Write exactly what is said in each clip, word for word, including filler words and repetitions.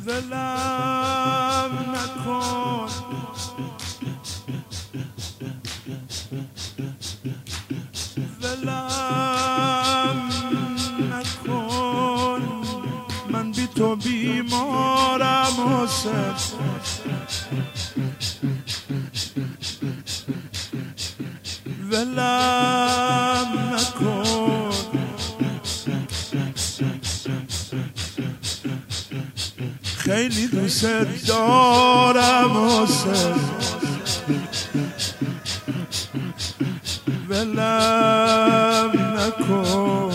ولم نکن ولم نکن من بی تو بیمارم حسین ولم نکن خیلی دوست دارم حسین ولم نکن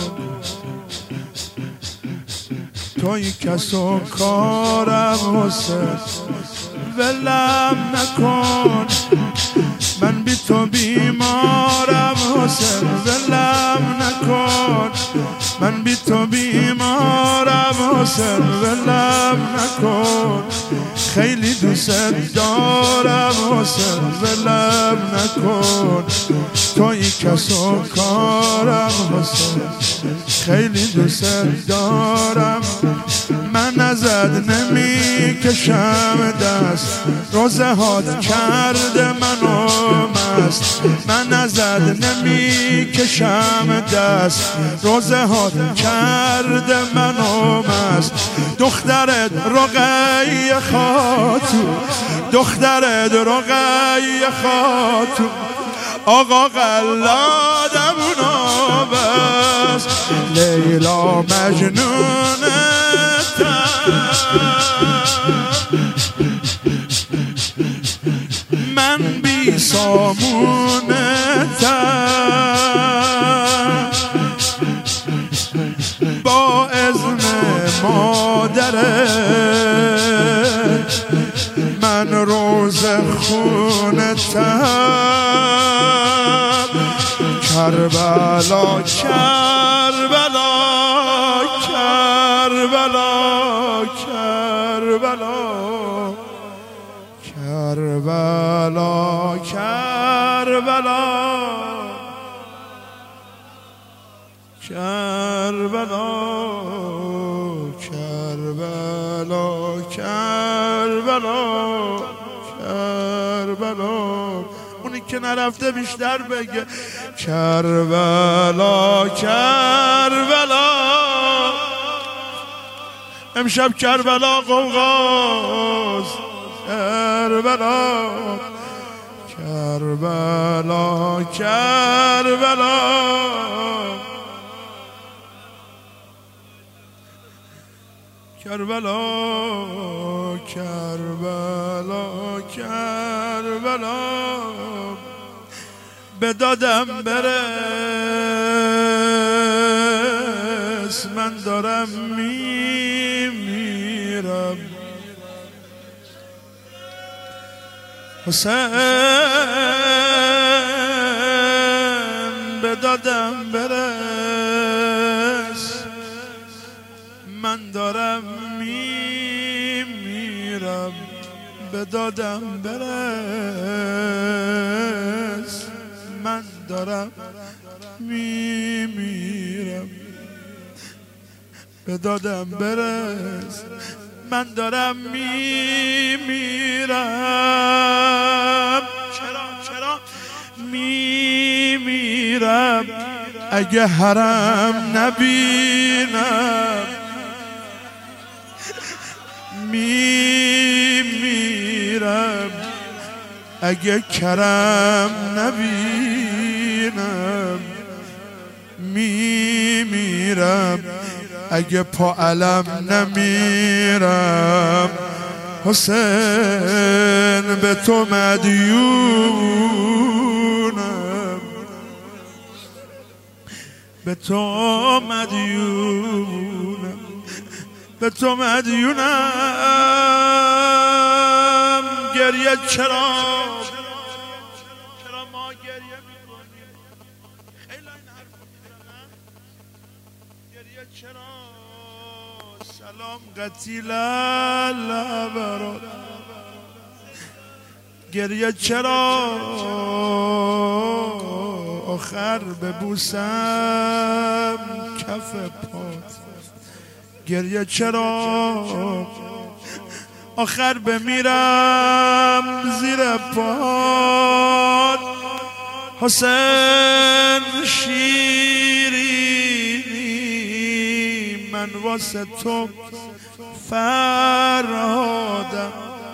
توی کس و کارم حسین ولم نکن من بی تو بیمارم حسین ولم نکن من بی تو بیمارم حسین ولم نکن خیلی دوست دارم حسین ولم نکن توی کس و کارم حسین خیلی دوست دارم من ازت نمی کشم دست روزه هات کرده منو مست من ازت نمی کشم دست روزه هات کرده منو مست دخترت رقیه خاتون دخترت رقیه خاتون آقا قلادمونو بس لیلا مجنونتم من بی سامونتم با اذن مادرت من روز خونتم کربلا کربلا کربلا کربلا کربلا کربلا کربلا کربلا کربلا کربلا اونی که نرفته بیشتر بگه کربلا کربلا امشب کربلا قوقاست کربلا کربلا کربلا کربلا کربلا کربلا به دادم برس من دارم میمیرم حسین به دادم برس من دارم میمیرم به دادم برس من دارم میمیرم به دادم برس من دارم میمیرم چرا چرا میمیرم اگه حرم نبینم میمیرم اگه کرم نبینم میمیرم اگه پا علم نمیرم حسین به تو مدیونم به تو مدیونم به تو مدیونم گریه چرا چرا ما گریه میکنیم خیلی این حرف میزنم گریه چرا سلام قتیل الابرار گریه چرا آخر ببوسم کف پات گریه چرا آخر بمیرم زیر پاد حسین شیرینی من واسه تو فرهادم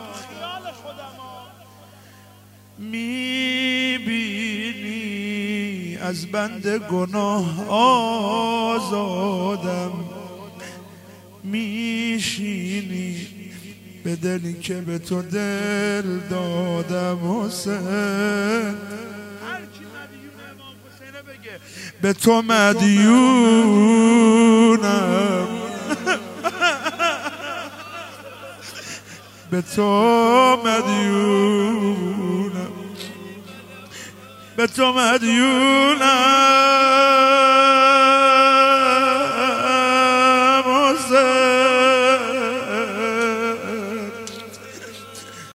میبینی از بند گناه آزادم میشینی به دلی که به تو دل دادم حسین به تو مدیونم به تو مدیونم به تو مدیونم